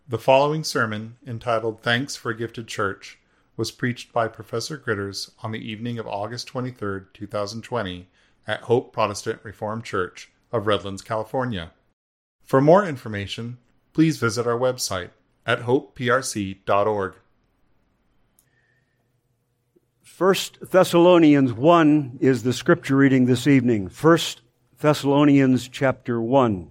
The following sermon, entitled Thanks for a Gifted Church, was preached by Professor Gritters on the evening of August 23, 2020, at Hope Protestant Reformed Church of Redlands, California. For more information, please visit our website at hopeprc.org. 1 Thessalonians 1 is the scripture reading this evening. 1 Thessalonians chapter 1.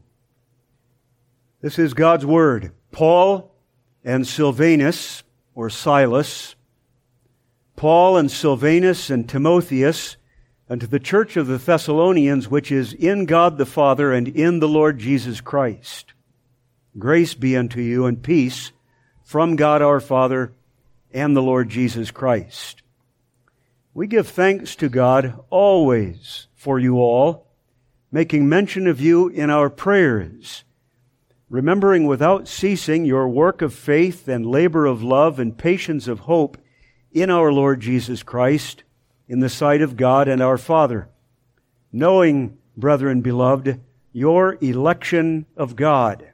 This is God's Word. Paul and Silvanus, or Silas, Paul and Silvanus and Timotheus, unto the church of the Thessalonians, which is in God the Father and in the Lord Jesus Christ. Grace be unto you and peace from God our Father and the Lord Jesus Christ. We give thanks to God always for you all, making mention of you in our prayers, remembering without ceasing your work of faith and labor of love and patience of hope in our Lord Jesus Christ, in the sight of God and our Father, knowing, brethren beloved, your election of God.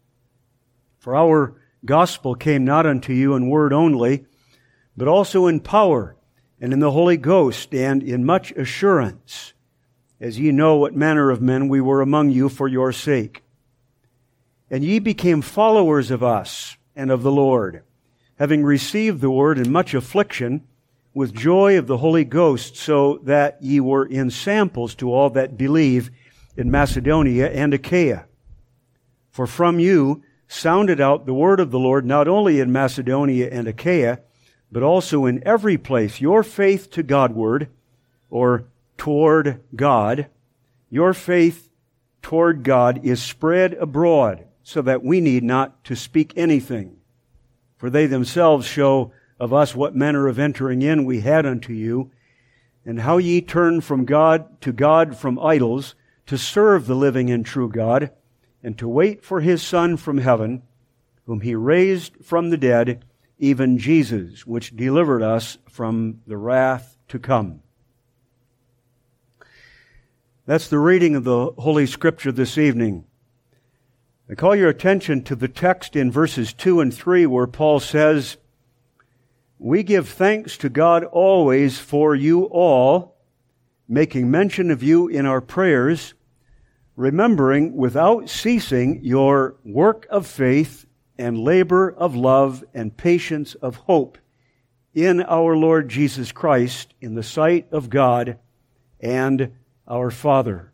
For our gospel came not unto you in word only, but also in power, and in the Holy Ghost, and in much assurance, as ye know what manner of men we were among you for your sake. And ye became followers of us and of the Lord, having received the word in much affliction, with joy of the Holy Ghost, so that ye were in samples to all that believe in Macedonia and Achaia. For from you sounded out the word of the Lord, not only in Macedonia and Achaia, but also in every place, your faith to Godward, or toward God, your faith toward God is spread abroad, so that we need not to speak anything. For they themselves show of us what manner of entering in we had unto you, and how ye turned from God to God from idols, to serve the living and true God, and to wait for His Son from heaven, whom He raised from the dead, even Jesus, which delivered us from the wrath to come. That's the reading of the Holy Scripture this evening. I call your attention to the text in verses 2 and 3 where Paul says, we give thanks to God always for you all, making mention of you in our prayers, remembering without ceasing your work of faith and labor of love and patience of hope in our Lord Jesus Christ, in the sight of God and our Father.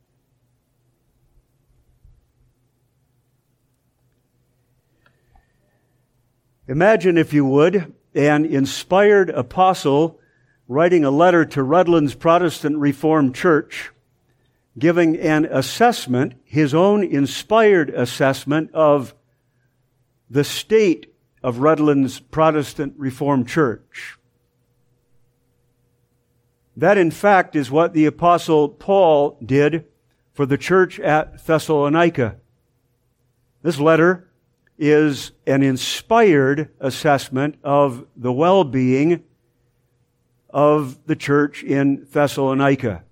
Imagine, if you would, an inspired apostle writing a letter to Redlands Protestant Reformed Church, giving an assessment, his own inspired assessment of the state of Redlands Protestant Reformed Church. That, in fact, is what the Apostle Paul did for the church at Thessalonica. This letter is an inspired assessment of the well-being of the church in Thessalonica.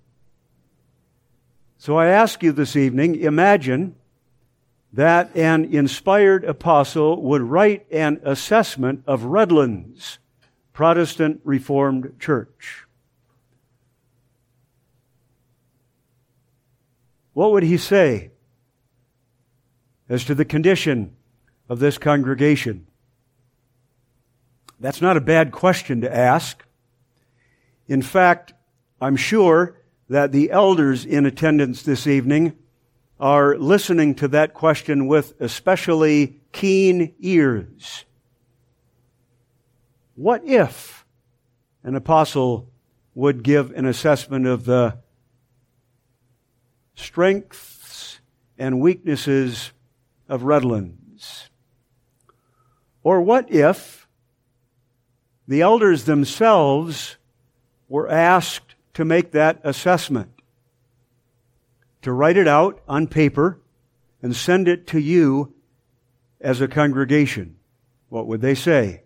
So I ask you this evening, imagine that an inspired apostle would write an assessment of Redlands Protestant Reformed Church. What would he say as to the condition of this congregation? That's not a bad question to ask. In fact, I'm sure that the elders in attendance this evening are listening to that question with especially keen ears. What if an apostle would give an assessment of the strengths and weaknesses of Redlands? Or what if the elders themselves were asked to make that assessment, to write it out on paper and send it to you as a congregation? What would they say?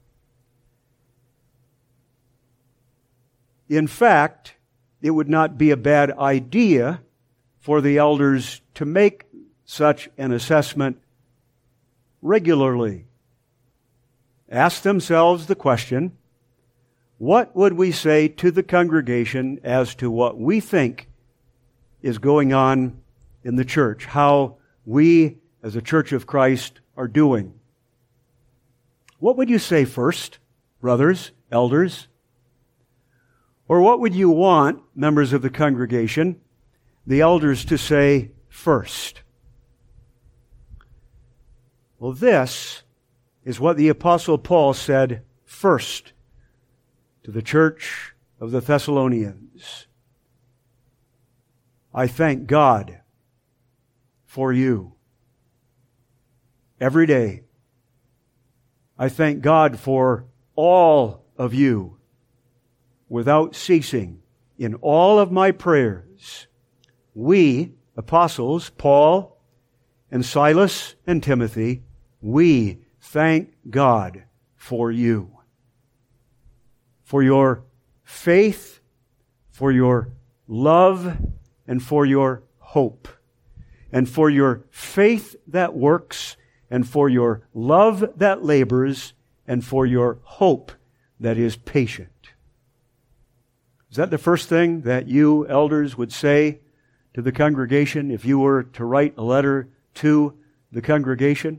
In fact, it would not be a bad idea for the elders to make such an assessment regularly ask themselves the question, what would we say to the congregation as to what we think is going on in the church, how we as a Church of Christ are doing? What would you say first, brothers, elders? Or what would you want, members of the congregation, the elders to say first? Well, this is what the Apostle Paul said first to the church of the Thessalonians. I thank God for you every day. I thank God for all of you without ceasing in all of my prayers. We, apostles, Paul and Silas and Timothy, we thank God for you. For your faith, for your love, and for your hope. And for your faith that works, and for your love that labors, and for your hope that is patient. Is that the first thing that you elders would say to the congregation if you were to write a letter to the congregation?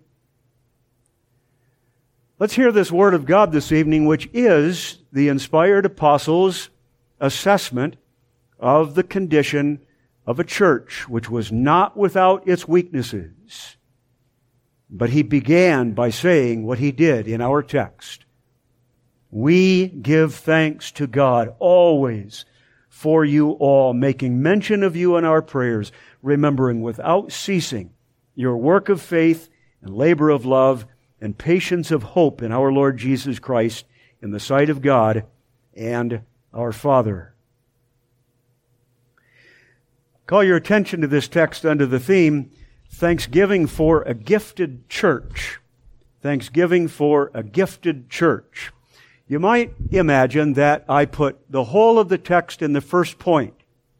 Let's hear this word of God this evening, which is the inspired apostles' assessment of the condition of a church which was not without its weaknesses. But he began by saying what he did in our text. We give thanks to God always for you all, making mention of you in our prayers, remembering without ceasing your work of faith and labor of love and patience of hope in our Lord Jesus Christ in the sight of God and our Father. Call your attention to this text under the theme, Thanksgiving for a Gifted Church. Thanksgiving for a Gifted Church. You might imagine that I put the whole of the text in the first point.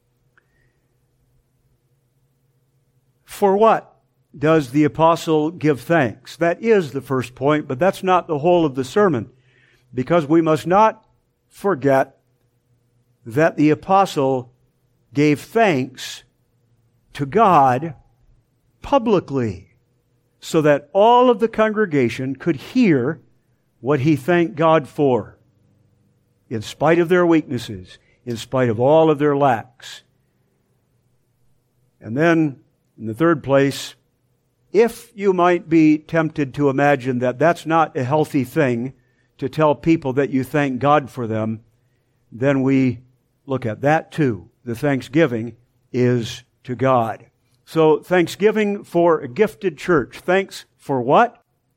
For what does the apostle give thanks? That is the first point, but that's not the whole of the sermon, because we must not forget that the apostle gave thanks to God publicly, so that all of the congregation could hear what he thanked God for, in spite of their weaknesses, in spite of all of their lacks. And then, in the third place, if you might be tempted to imagine that that's not a healthy thing to tell people that you thank God for them, then we look at that too. The thanksgiving is to God. So, thanksgiving for a gifted church. Thanks for what?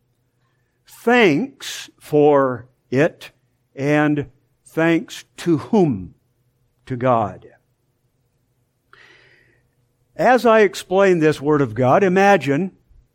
Thanks for it, and thanks to whom? To God. As I explain this Word of God, imagine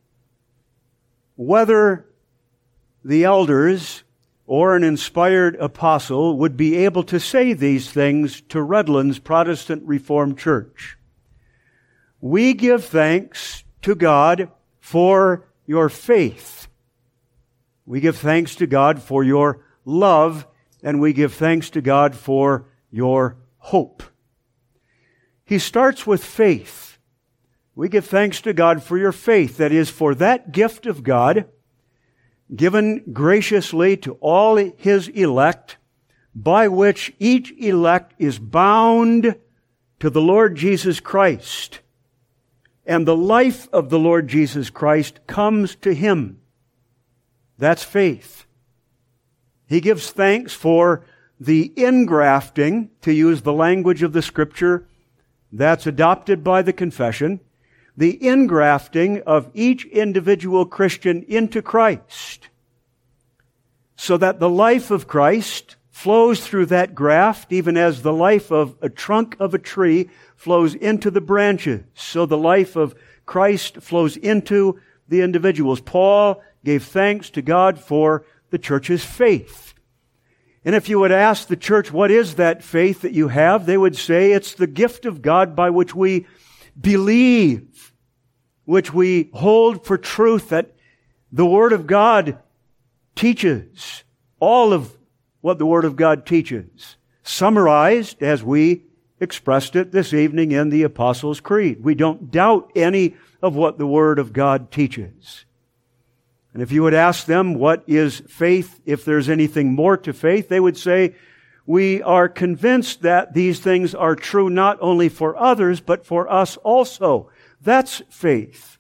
whether the elders or an inspired apostle would be able to say these things to Redlands Protestant Reformed Church. We give thanks to God for your faith. We give thanks to God for your love, and we give thanks to God for your hope. He starts with faith. We give thanks to God for your faith, that is, for that gift of God given graciously to all His elect, by which each elect is bound to the Lord Jesus Christ. And the life of the Lord Jesus Christ comes to Him. That's faith. He gives thanks for the ingrafting, to use the language of the Scripture that's adopted by the confession, the ingrafting of each individual Christian into Christ, so that the life of Christ flows through that graft, even as the life of a trunk of a tree flows into the branches. So the life of Christ flows into the individuals. Paul gave thanks to God for the church's faith. And if you would ask the church, what is that faith that you have? They would say it's the gift of God by which we believe, which we hold for truth, that The Word of God teaches all of what the Word of God teaches, summarized as we expressed it this evening in the Apostles' Creed. We don't doubt any of what the Word of God teaches. And if you would ask them, what is faith, if there's anything more to faith, they would say, we are convinced that these things are true not only for others, but for us also. That's faith.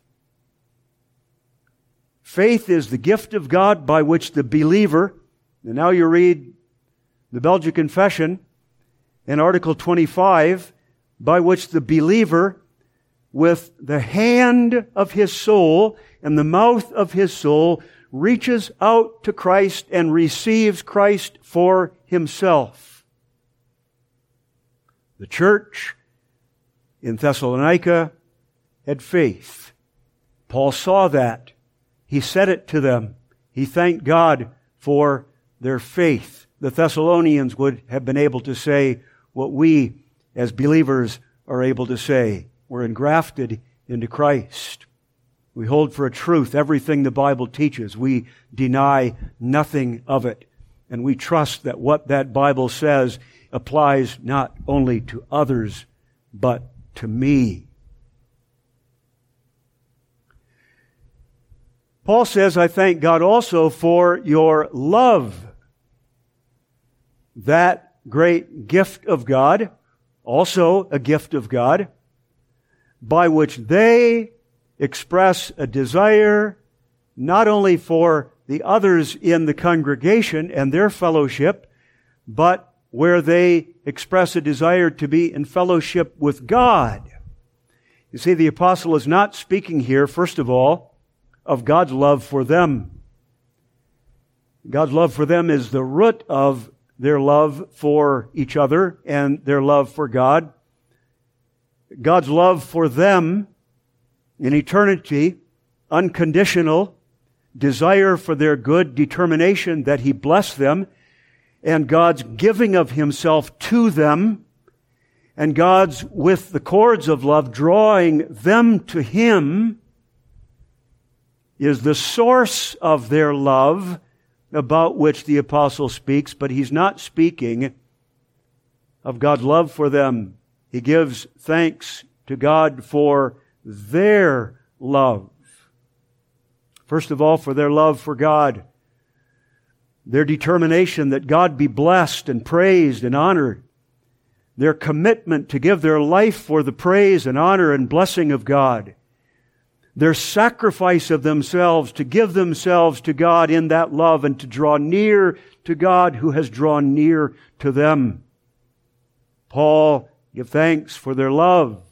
Faith is the gift of God by which the believer, and now you read the Belgian Confession in Article 25, by which the believer, with the hand of his soul and the mouth of his soul, reaches out to Christ and receives Christ for himself. The church in Thessalonica had faith. Paul saw that. He said it to them. He thanked God for their faith. The Thessalonians would have been able to say what we as believers are able to say. We're engrafted into Christ. We hold for a truth everything the Bible teaches. We deny nothing of it. And we trust that what that Bible says applies not only to others, but to me. Paul says, I thank God also for your love. That great gift of God, also a gift of God, by which they express a desire not only for the others in the congregation and their fellowship, but where they express a desire to be in fellowship with God. You see, the apostle is not speaking here, first of all, of God's love for them. God's love for them is the root of their love for each other and their love for God. God's love for them in eternity, unconditional, desire for their good, determination that He bless them, and God's giving of Himself to them, and God's, with the cords of love, drawing them to Him, is the source of their love about which the apostle speaks, but he's not speaking of God's love for them. He gives thanks to God for their love. First of all, for their love for God. Their determination that God be blessed and praised and honored. Their commitment to give their life for the praise and honor and blessing of God. Their sacrifice of themselves to give themselves to God in that love and to draw near to God who has drawn near to them. Paul gives thanks for their love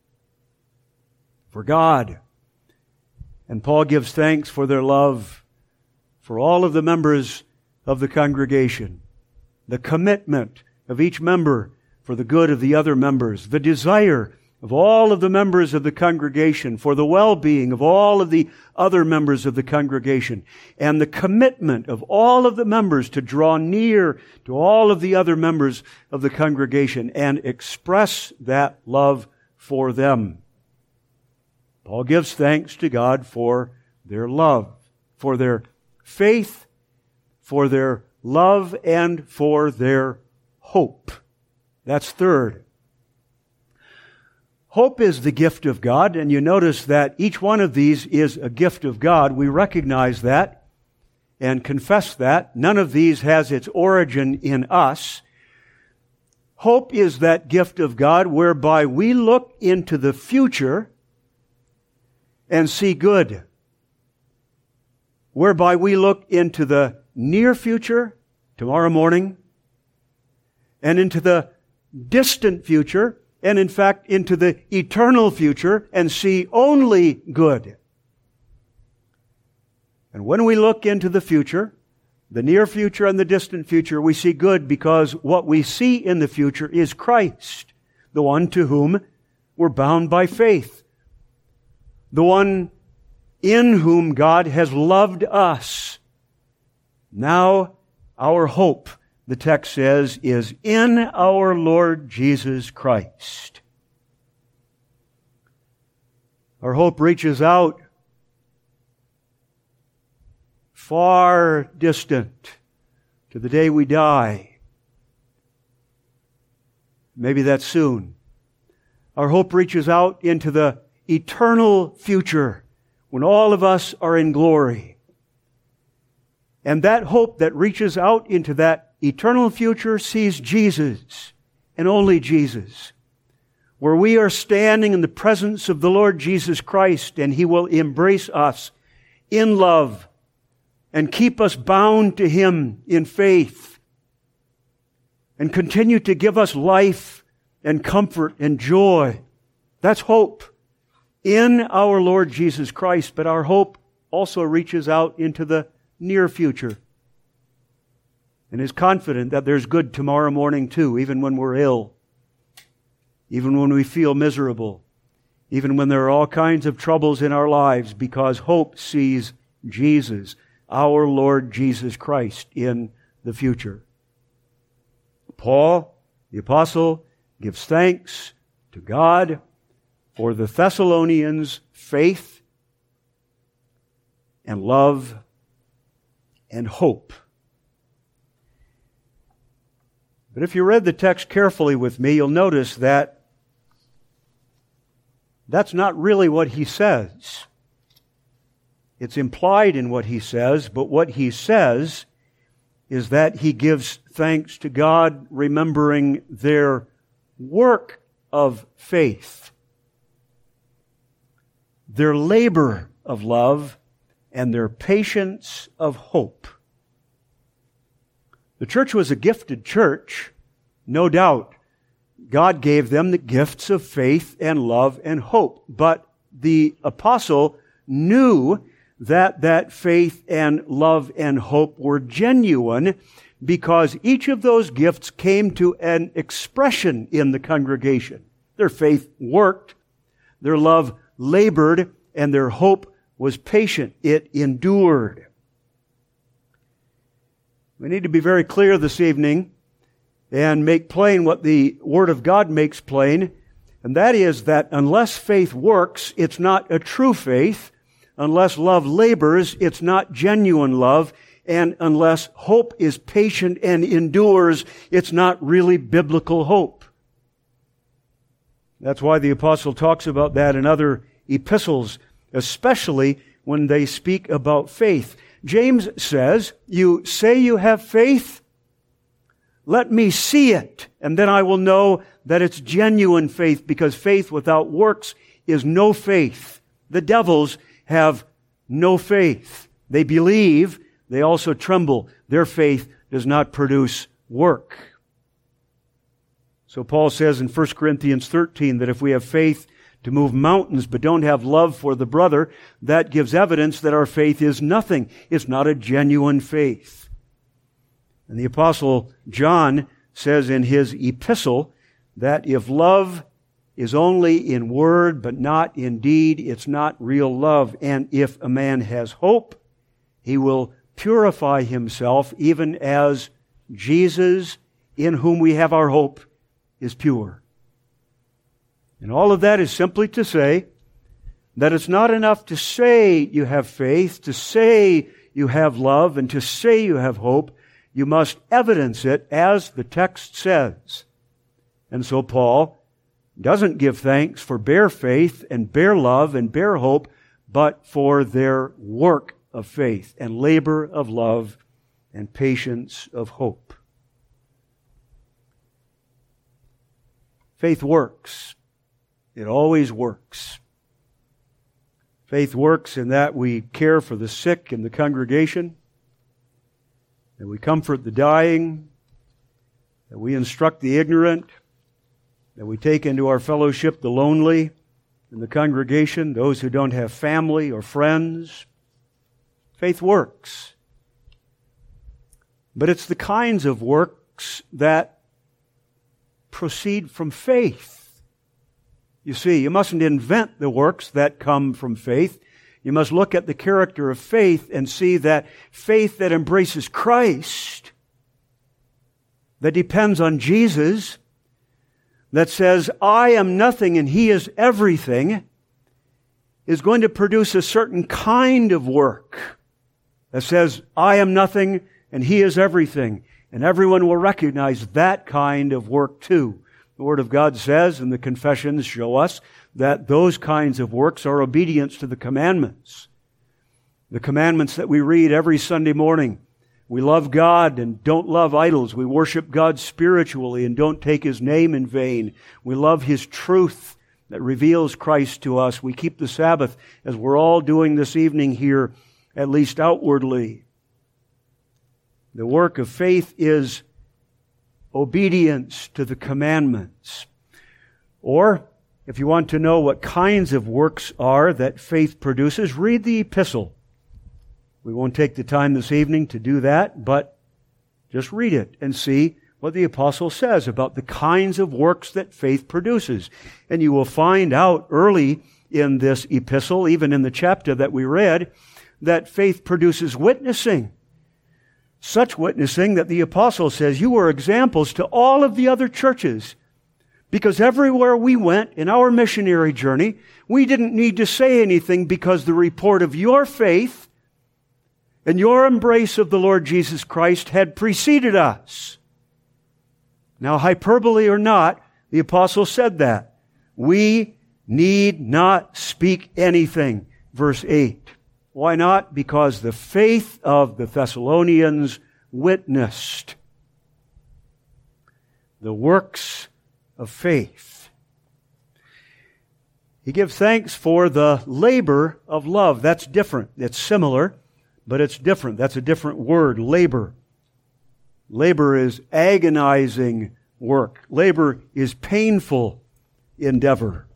for God. And Paul gives thanks for their love for all of the members of the congregation. The commitment of each member for the good of the other members. The desire of all of the members of the congregation for the well-being of all of the other members of the congregation. And the commitment of all of the members to draw near to all of the other members of the congregation and express that love for them. Paul gives thanks to God for their love, for their faith, for their love, and for their hope. That's third. Hope is the gift of God, and you notice that each one of these is a gift of God. We recognize that and confess that. None of these has its origin in us. Hope is that gift of God whereby we look into the future and see good. Whereby we look into the near future, tomorrow morning, and into the distant future, and in fact into the eternal future, and see only good. And when we look into the future, the near future and the distant future, we see good because what we see in the future is Christ, the one to whom we're bound by faith, the one in whom God has loved us. Now our hope, the text says, is in our Lord Jesus Christ. Our hope reaches out far distant, to the day we die. Maybe that's soon. Our hope reaches out into the eternal future when all of us are in glory. And that hope that reaches out into that eternal future sees Jesus and only Jesus, where we are standing in the presence of the Lord Jesus Christ, and He will embrace us in love and keep us bound to Him in faith and continue to give us life and comfort and joy. That's hope in our Lord Jesus Christ, but our hope also reaches out into the near future and is confident that there's good tomorrow morning too, even when we're ill, even when we feel miserable, even when there are all kinds of troubles in our lives, because hope sees Jesus, our Lord Jesus Christ, in the future. Paul, the apostle, gives thanks to God for the Thessalonians' faith and love and hope. But if you read the text carefully with me, you'll notice that that's not really what he says. It's implied in what he says, but what he says is that he gives thanks to God, remembering their work of faith, their labor of love, and their patience of hope. The church was a gifted church, no doubt. God gave them the gifts of faith and love and hope. But the apostle knew that that faith and love and hope were genuine, because each of those gifts came to an expression in the congregation. Their faith worked, their love labored, and their hope was patient. It endured. We need to be very clear this evening and make plain what the Word of God makes plain, and that is that unless faith works, it's not a true faith. Unless love labors, it's not genuine love. And unless hope is patient and endures, it's not really biblical hope. That's why the apostle talks about that in other epistles, especially when they speak about faith. James says, "You say you have faith? Let me see it, and then I will know that it's genuine faith, because faith without works is no faith." The devils have no faith. They believe, they also tremble. Their faith does not produce work. So Paul says in 1 Corinthians 13 that if we have faith to move mountains but don't have love for the brother, that gives evidence that our faith is nothing. It's not a genuine faith. And the Apostle John says in his epistle that if love is only in word but not in deed, it's not real love. And if a man has hope, he will purify himself even as Jesus, in whom we have our hope, is pure. And all of that is simply to say that it's not enough to say you have faith, to say you have love, and to say you have hope. You must evidence it as the text says. And so Paul doesn't give thanks for bare faith and bare love and bare hope, but for their work of faith and labor of love and patience of hope. Faith works. It always works. Faith works in that we care for the sick in the congregation, that we comfort the dying, that we instruct the ignorant, that we take into our fellowship the lonely in the congregation, those who don't have family or friends. Faith works. But it's the kinds of works that proceed from faith. You see, you mustn't invent the works that come from faith. You must look at the character of faith and see that faith that embraces Christ, that depends on Jesus, that says, I am nothing and He is everything, is going to produce a certain kind of work that says, I am nothing and He is everything. And everyone will recognize that kind of work too. The Word of God says, and the confessions show us, that those kinds of works are obedience to the commandments. The commandments that we read every Sunday morning. We love God and don't love idols. We worship God spiritually and don't take His name in vain. We love His truth that reveals Christ to us. We keep the Sabbath, as we're all doing this evening here, at least outwardly. The work of faith is obedience to the commandments. Or, if you want to know what kinds of works are that faith produces, read the epistle. We won't take the time this evening to do that, but just read it and see what the apostle says about the kinds of works that faith produces. And you will find out early in this epistle, even in the chapter that we read, that faith produces witnessing. Such witnessing that the apostle says, you were examples to all of the other churches. Because everywhere we went in our missionary journey, we didn't need to say anything because the report of your faith and your embrace of the Lord Jesus Christ had preceded us. Now, hyperbole or not, the apostle said that. We need not speak anything. Verse 8. Why not? Because the faith of the Thessalonians witnessed. The works of faith. He gives thanks for the labor of love. That's different. It's similar, but it's different. That's a different word, labor. Labor is agonizing work. Labor is painful endeavor.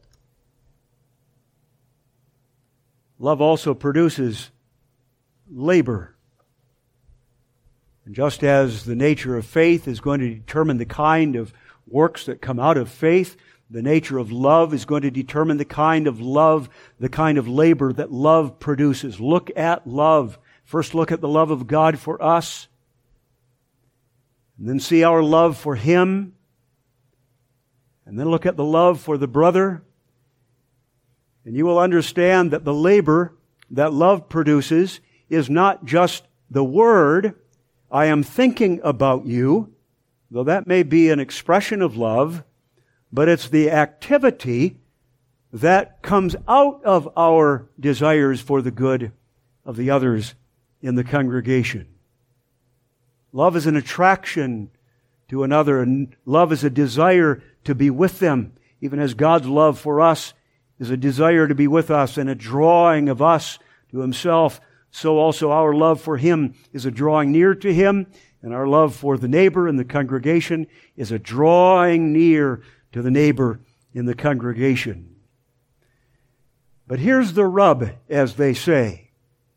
Love also produces labor. And just as the nature of faith is going to determine the kind of works that come out of faith, the nature of love is going to determine the kind of love, the kind of labor that love produces. Look at love. First look at the love of God for us. And then see our love for Him. And then look at the love for the brother. And you will understand that the labor that love produces is not just the word, I am thinking about you, though that may be an expression of love, but it's the activity that comes out of our desires for the good of the others in the congregation. Love is an attraction to another, and love is a desire to be with them, even as God's love for us is a desire to be with us and a drawing of us to Himself. So also our love for Him is a drawing near to Him, and our love for the neighbor in the congregation is a drawing near to the neighbor in the congregation. But here's the rub, as they say.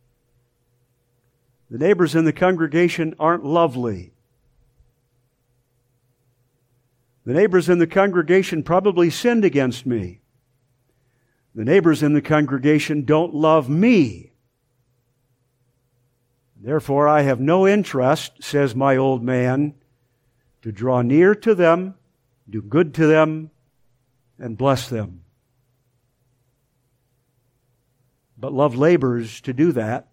The neighbors in the congregation aren't lovely. The neighbors in the congregation probably sinned against me. The neighbors in the congregation don't love me. Therefore, I have no interest, says my old man, to draw near to them, do good to them, and bless them. But love labors to do that.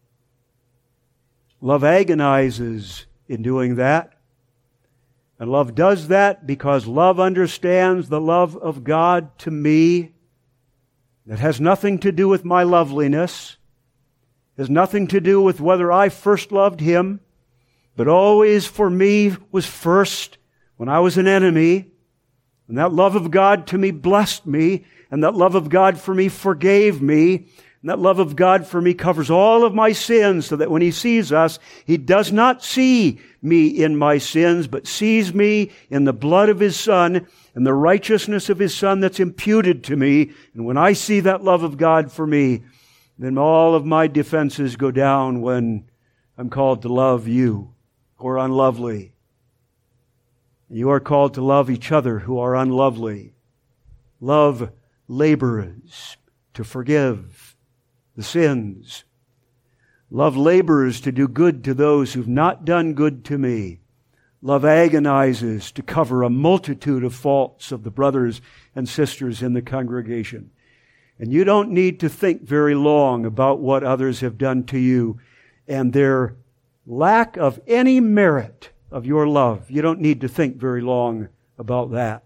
Love agonizes in doing that. And love does that because love understands the love of God to me. That has nothing to do with my loveliness. Has nothing to do with whether I first loved Him, but always for me was first when I was an enemy. And that love of God to me blessed me, and that love of God for me forgave me, and that love of God for me covers all of my sins, so that when He sees us, He does not see me in my sins, but sees me in the blood of His Son and the righteousness of His Son that's imputed to me. And when I see that love of God for me, then all of my defenses go down when I'm called to love you who are unlovely. You are called to love each other who are unlovely. Love labors to forgive the sins. Love labors to do good to those who've not done good to me. Love agonizes to cover a multitude of faults of the brothers and sisters in the congregation. And you don't need to think very long about what others have done to you. and their lack of any merit of your love. You don't need to think very long about that.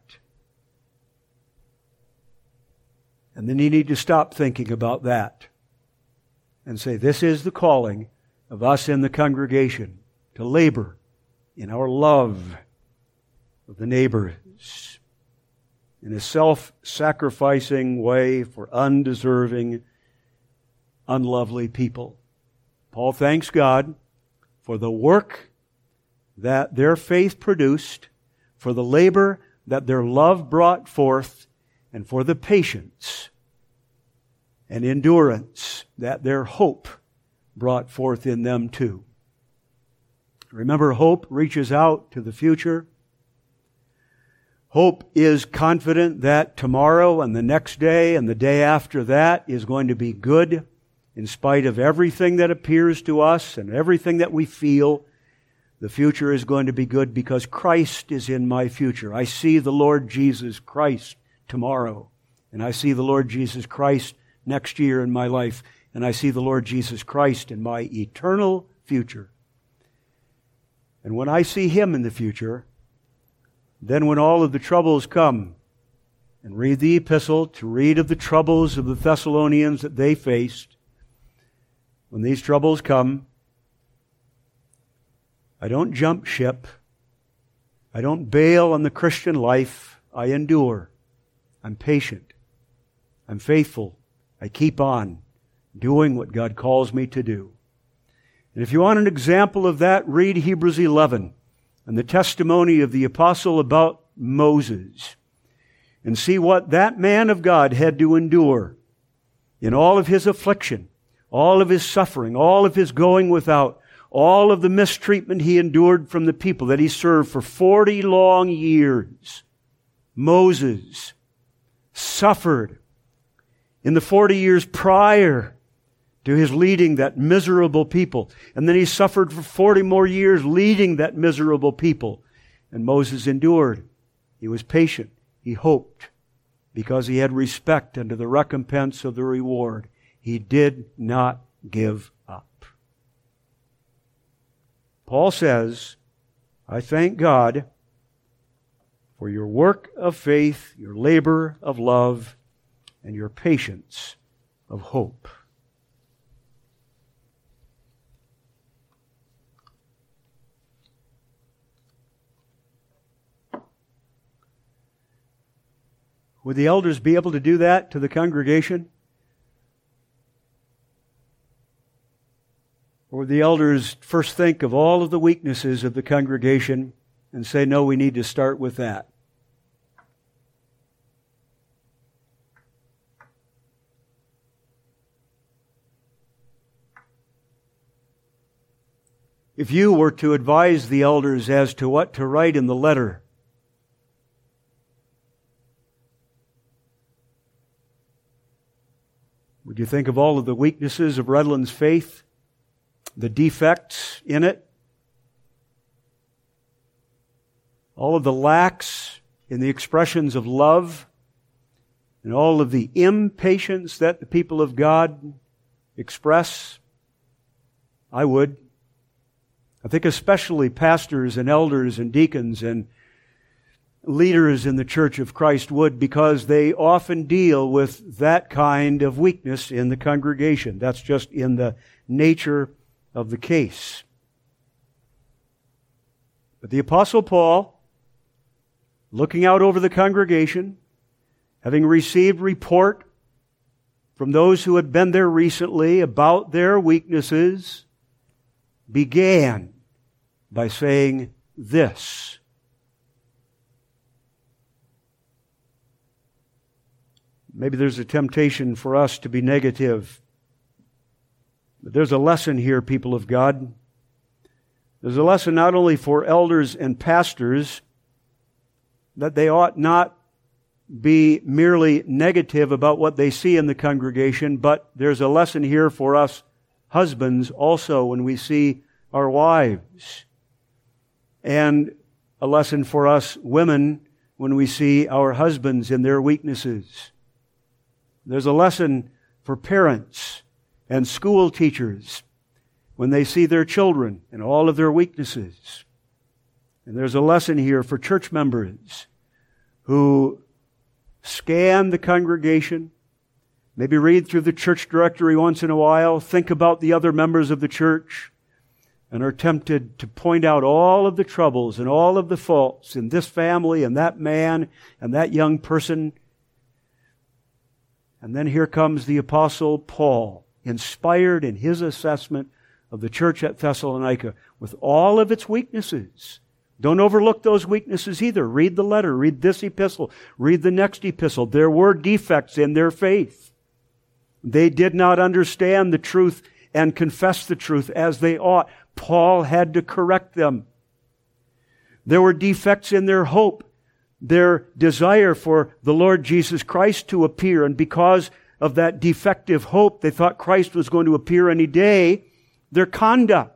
And then you need to stop thinking about that and say, this is the calling of us in the congregation, to labor in our love of the neighbors in a self-sacrificing way for undeserving, unlovely people. Paul thanks God for the work that their faith produced, for the labor that their love brought forth, and for the patience and endurance that their hope brought forth in them too. Remember, hope reaches out to the future. Hope is confident that tomorrow and the next day and the day after that is going to be good in spite of everything that appears to us and everything that we feel. The future is going to be good because Christ is in my future. I see the Lord Jesus Christ tomorrow, and I see the Lord Jesus Christ next year in my life, and I see the Lord Jesus Christ in my eternal future. And when I see Him in the future, then when all of the troubles come, and read the epistle to read of the troubles of the Thessalonians that they faced, when these troubles come, I don't jump ship. I don't bail on the Christian life. I endure. I'm patient. I'm faithful. I keep on doing what God calls me to do. And if you want an example of that, read Hebrews 11 and the testimony of the apostle about Moses, and see what that man of God had to endure in all of his affliction, all of his suffering, all of his going without, all of the mistreatment he endured from the people that he served for 40 long years. Moses suffered in the 40 years prior to his leading that miserable people. And then he suffered for 40 more years leading that miserable people. And Moses endured. He was patient. He hoped because he had respect unto the recompense of the reward. He did not give up. Paul says, I thank God for your work of faith, your labor of love, and your patience of hope. Would the elders be able to do that to the congregation? Or would the elders first think of all of the weaknesses of the congregation and say, no, we need to start with that? If you were to advise the elders as to what to write in the letter, would you think of all of the weaknesses of Redlands faith, the defects in it, all of the lacks in the expressions of love, and all of the impatience that the people of God express? I would. I think especially pastors and elders and deacons and leaders in the Church of Christ would, because they often deal with that kind of weakness in the congregation. That's just in the nature of the case. But the Apostle Paul, looking out over the congregation, having received report from those who had been there recently about their weaknesses, began by saying this: maybe there's a temptation for us to be negative. But there's a lesson here, people of God. There's a lesson not only for elders and pastors, that they ought not be merely negative about what they see in the congregation, but there's a lesson here for us husbands also when we see our wives. And a lesson for us women when we see our husbands in their weaknesses. There's a lesson for parents and school teachers when they see their children and all of their weaknesses. And there's a lesson here for church members who scan the congregation, maybe read through the church directory once in a while, think about the other members of the church, and are tempted to point out all of the troubles and all of the faults in this family and that man and that young person. And then here comes the Apostle Paul, inspired in his assessment of the church at Thessalonica with all of its weaknesses. Don't overlook those weaknesses either. Read the letter, read this epistle, read the next epistle. There were defects in their faith. They did not understand the truth and confess the truth as they ought. Paul had to correct them. There were defects in their hope, their desire for the Lord Jesus Christ to appear. And because of that defective hope, they thought Christ was going to appear any day. Their conduct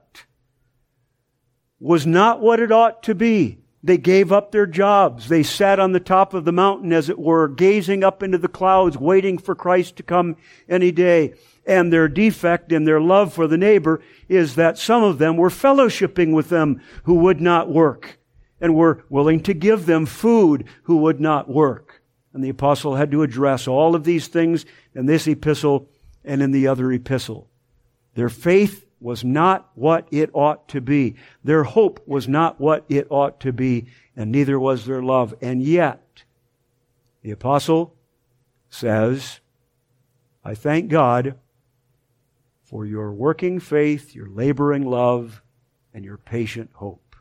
was not what it ought to be. They gave up their jobs. They sat on the top of the mountain, as it were, gazing up into the clouds, waiting for Christ to come any day. And their defect in their love for the neighbor is that some of them were fellowshipping with them who would not work, and were willing to give them food who would not work. And the apostle had to address all of these things in this epistle and in the other epistle. Their faith was not what it ought to be. Their hope was not what it ought to be, and neither was their love. And yet, the apostle says, I thank God for your working faith, your laboring love, and your patient hope.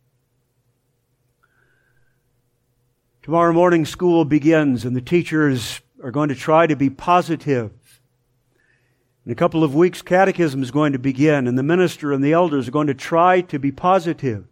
Tomorrow morning school begins, and the teachers are going to try to be positive. In a couple of weeks, catechism is going to begin, and the minister and the elders are going to try to be positive.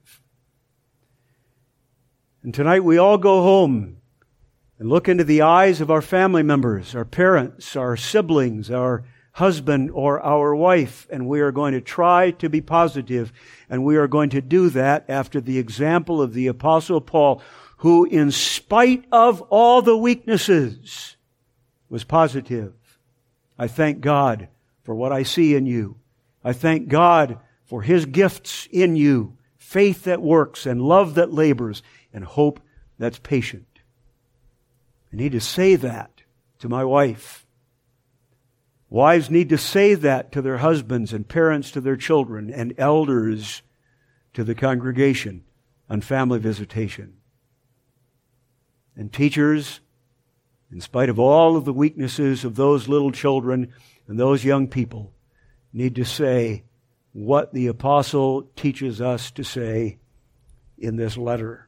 And tonight we all go home and look into the eyes of our family members, our parents, our siblings, our husband or our wife, and we are going to try to be positive, and we are going to do that after the example of the Apostle Paul, who, in spite of all the weaknesses, was positive. I thank God for what I see in you. I thank God for His gifts in you, faith that works and love that labors and hope that's patient. I need to say that to my wife. Wives need to say that to their husbands, and parents to their children, and elders to the congregation on family visitation. And teachers, in spite of all of the weaknesses of those little children and those young people, need to say what the apostle teaches us to say in this letter.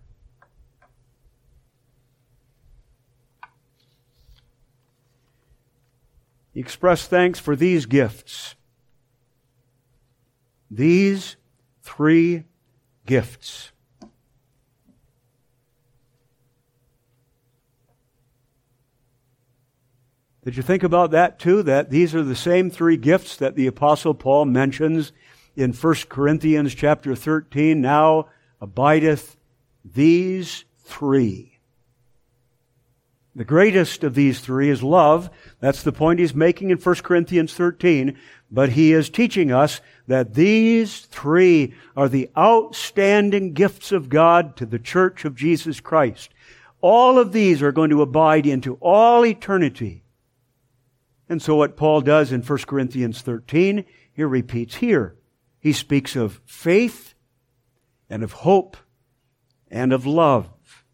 He expressed thanks for these gifts. These 3 gifts. Did you think about that too? That these are the same 3 gifts that the Apostle Paul mentions in 1 Corinthians chapter 13. Now abideth these 3. The greatest of these 3 is love. That's the point he's making in 1 Corinthians 13. But he is teaching us that these 3 are the outstanding gifts of God to the church of Jesus Christ. All of these are going to abide into all eternity. And so what Paul does in 1 Corinthians 13, he repeats here. He speaks of faith and of hope and of love.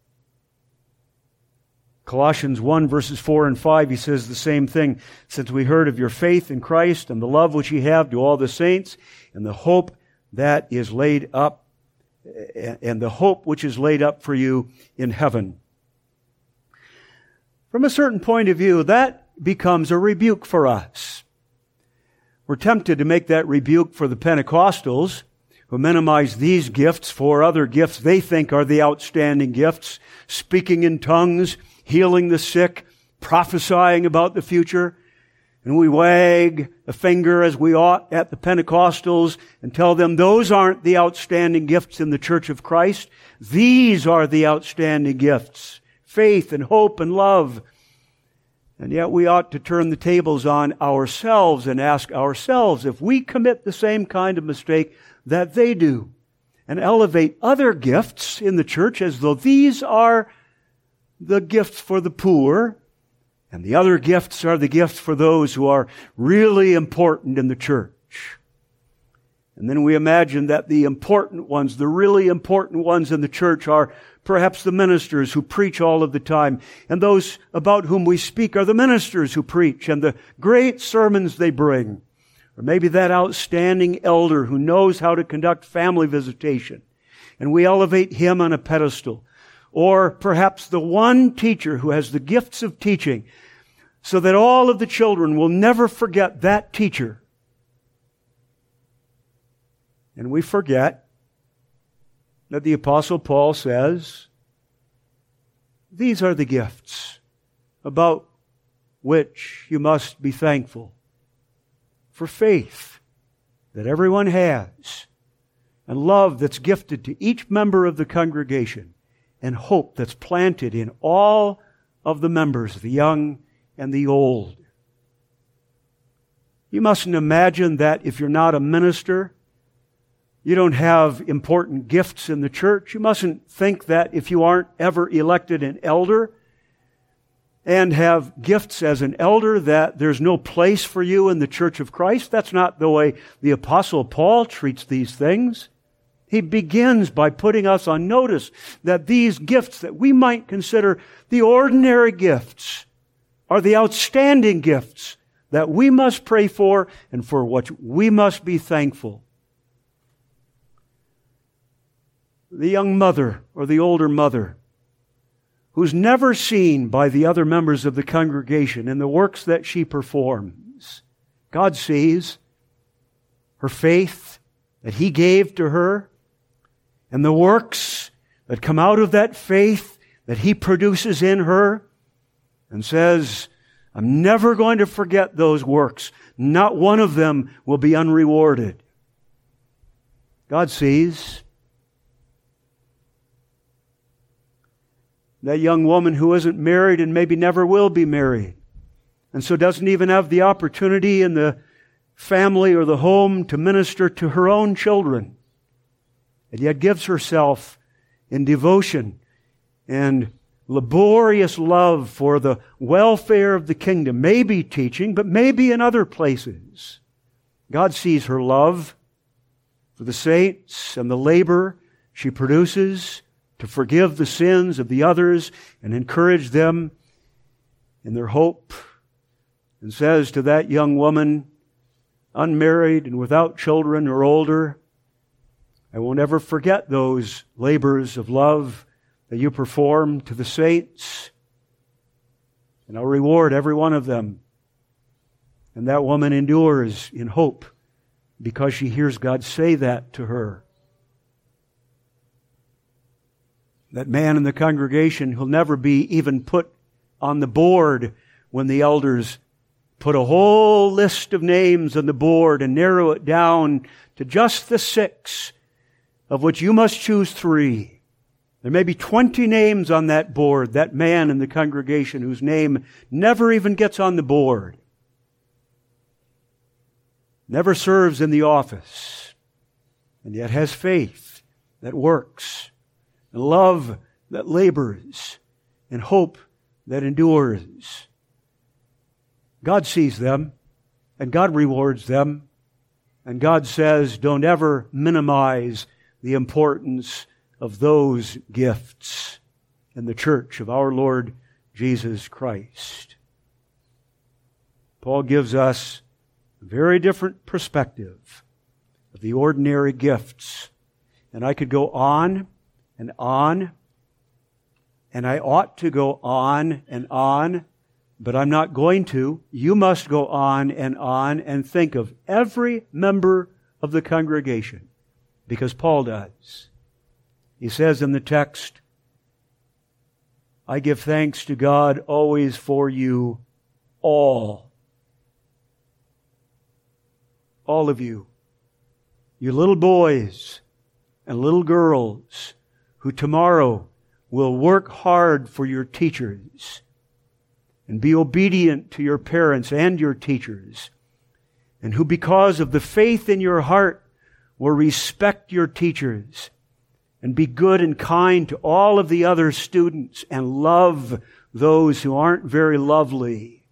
Colossians 1 verses 4 and 5, he says the same thing. Since we heard of your faith in Christ and the love which ye have to all the saints, and the hope that is laid up, and the hope which is laid up for you in heaven. From a certain point of view, that becomes a rebuke for us. We're tempted to make that rebuke for the Pentecostals, who minimize these gifts for other gifts they think are the outstanding gifts, speaking in tongues, healing the sick, prophesying about the future. And we wag a finger as we ought at the Pentecostals and tell them those aren't the outstanding gifts in the Church of Christ. These are the outstanding gifts. Faith and hope and love. And yet we ought to turn the tables on ourselves and ask ourselves if we commit the same kind of mistake that they do, and elevate other gifts in the church as though these are the gifts for the poor, and the other gifts are the gifts for those who are really important in the church. And then we imagine that the important ones, the really important ones in the church are perhaps the ministers who preach all of the time, and those about whom we speak are the ministers who preach and the great sermons they bring. Or maybe that outstanding elder who knows how to conduct family visitation, and we elevate him on a pedestal. Or perhaps the one teacher who has the gifts of teaching, so that all of the children will never forget that teacher. And we forget that the Apostle Paul says, these are the gifts about which you must be thankful. For faith that everyone has, and love that's gifted to each member of the congregation, and hope that's planted in all of the members, the young and the old. You mustn't imagine that if you're not a minister, you don't have important gifts in the church. You mustn't think that if you aren't ever elected an elder and have gifts as an elder that there's no place for you in the church of Christ. That's not the way the Apostle Paul treats these things. He begins by putting us on notice that these gifts that we might consider the ordinary gifts are the outstanding gifts that we must pray for and for which we must be thankful. The young mother or the older mother who's never seen by the other members of the congregation in the works that she performs, God sees her faith that He gave to her, and the works that come out of that faith that He produces in her, and says, I'm never going to forget those works. Not one of them will be unrewarded. God sees that young woman who isn't married and maybe never will be married, and so doesn't even have the opportunity in the family or the home to minister to her own children, and yet gives herself in devotion and laborious love for the welfare of the kingdom, maybe teaching, but maybe in other places. God sees her love for the saints and the labor she produces to forgive the sins of the others and encourage them in their hope, and says to that young woman, unmarried and without children or older, I won't ever forget those labors of love that you perform to the saints, and I'll reward every one of them. And that woman endures in hope because she hears God say that to her. That man in the congregation who'll never be even put on the board when the elders put a whole list of names on the board and narrow it down to just the 6, of which you must choose 3. There may be 20 names on that board, that man in the congregation whose name never even gets on the board, never serves in the office, and yet has faith that works, and love that labors, and hope that endures. God sees them, and God rewards them, and God says, don't ever minimize the importance of those gifts in the church of our Lord Jesus Christ. Paul gives us a very different perspective of the ordinary gifts. And I could go on, and I ought to go on, but I'm not going to. You must go on and think of every member of the congregation, because Paul does. He says in the text, I give thanks to God always for you all. All of you. You little boys and little girls who tomorrow will work hard for your teachers and be obedient to your parents and your teachers, and who because of the faith in your heart will respect your teachers and be good and kind to all of the other students and love those who aren't very lovely.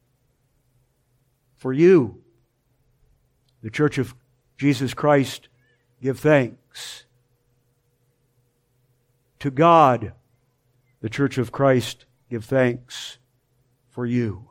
For you, the Church of Jesus Christ, give thanks. To God, the Church of Christ, give thanks for you.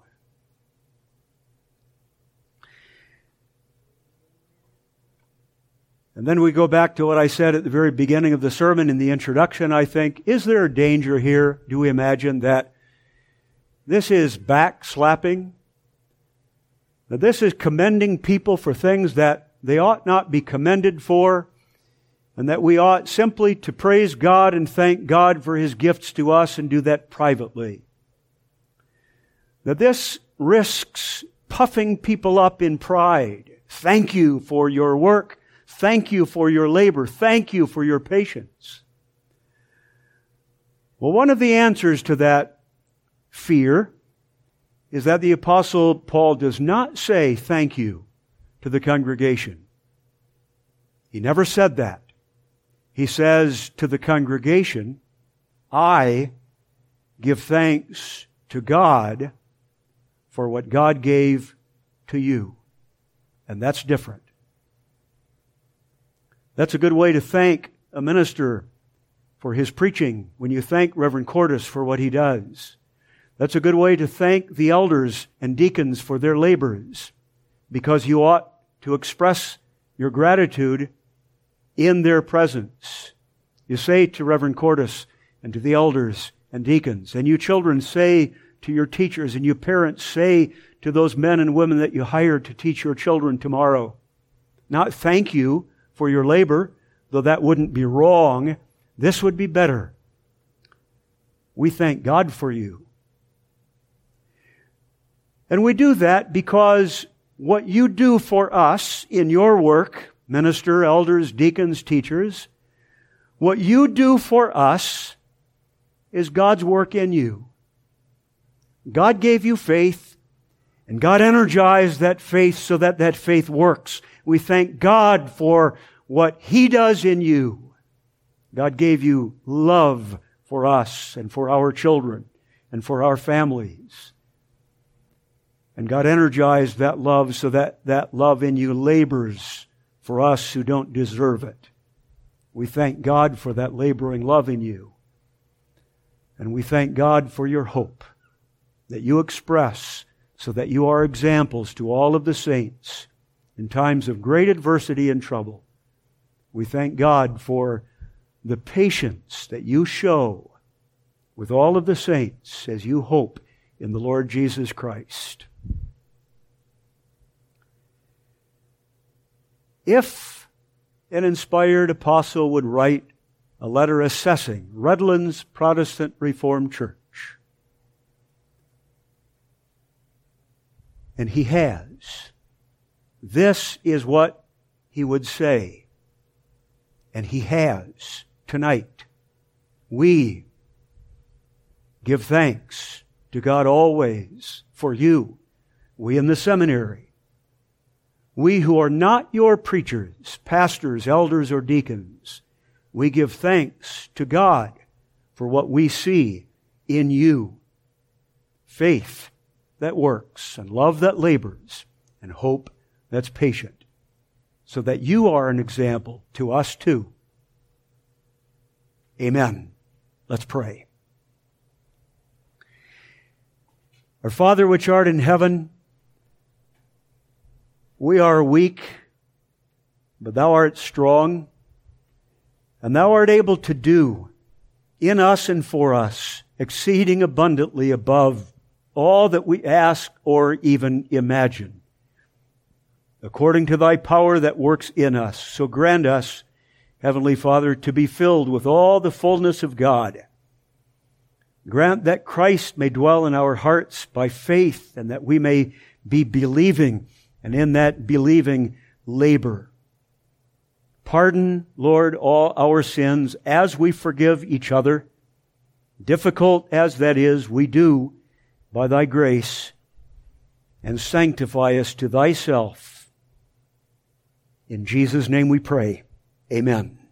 And then we go back to what I said at the very beginning of the sermon in the introduction, I think. Is there a danger here, do we imagine, that this is backslapping? That this is commending people for things that they ought not be commended for, and that we ought simply to praise God and thank God for His gifts to us and do that privately? That this risks puffing people up in pride. Thank you for your work. Thank you for your labor. Thank you for your patience. Well, one of the answers to that fear is that the Apostle Paul does not say thank you to the congregation. He never said that. He says to the congregation, I give thanks to God for what God gave to you. And that's different. That's a good way to thank a minister for his preaching when you thank Reverend Cordes for what he does. That's a good way to thank the elders and deacons for their labors, because you ought to express your gratitude in their presence. You say to Reverend Cordes and to the elders and deacons, and you children say to your teachers, and you parents say to those men and women that you hire to teach your children tomorrow, not thank you for your labor, though that wouldn't be wrong. This would be better. We thank God for you. And we do that because what you do for us in your work, minister, elders, deacons, teachers, what you do for us is God's work in you. God gave you faith, and God energized that faith so that that faith works. We thank God for what He does in you. God gave you love for us and for our children and for our families. And God energized that love so that that love in you labors for us who don't deserve it. We thank God for that laboring love in you. And we thank God for your hope that you express so that you are examples to all of the saints in times of great adversity and trouble. We thank God for the patience that you show with all of the saints as you hope in the Lord Jesus Christ. If an inspired apostle would write a letter assessing Redlands Protestant Reformed Church, and he has, this is what he would say. And he has tonight. We give thanks to God always for you, we in the seminary. We who are not your preachers, pastors, elders, or deacons, we give thanks to God for what we see in you. Faith that works, and love that labors, and hope that's patient, so that you are an example to us too. Amen. Let's pray. Our Father which art in heaven, we are weak, but Thou art strong, and Thou art able to do in us and for us exceeding abundantly above all that we ask or even imagine, according to Thy power that works in us. So grant us, Heavenly Father, to be filled with all the fullness of God. Grant that Christ may dwell in our hearts by faith, and that we may be believing, and in that believing labor. Pardon, Lord, all our sins as we forgive each other. Difficult as that is, we do by Thy grace and sanctify us to Thyself. In Jesus' name we pray. Amen.